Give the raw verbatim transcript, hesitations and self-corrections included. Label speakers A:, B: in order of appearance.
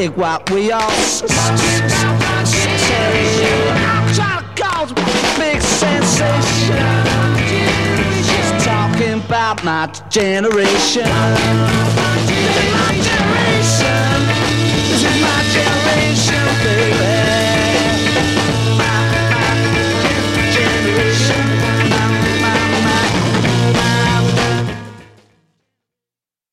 A: dig what we all say. I'm trying to cause a big sensation, just talking about my generation.